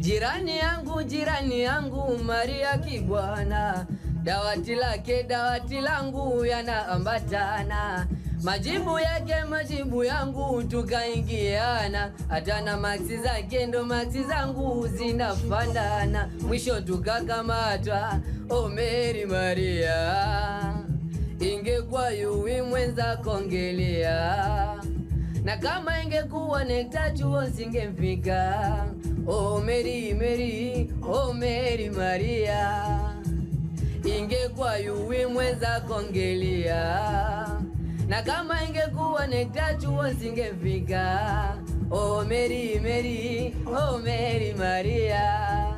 Jirani yangu Maria Kibwana, dawati lake dawati langu yanaambatana, majibu yake majibu yangu tukaingiana, hata na maksi zake ndo maksi zangu zinafandana, mwisho tukakamatwa. Oh Mary Maria, ingekuwa yui mwenza kongelea, na kama ingekuwa nekta chuo singemfika. Oh Mary, oh Mary Maria, ingekuwa yui mwenza kongelea, na kama ingekuwa nekta chuo singemfika. Oh Mary, oh Mary Maria.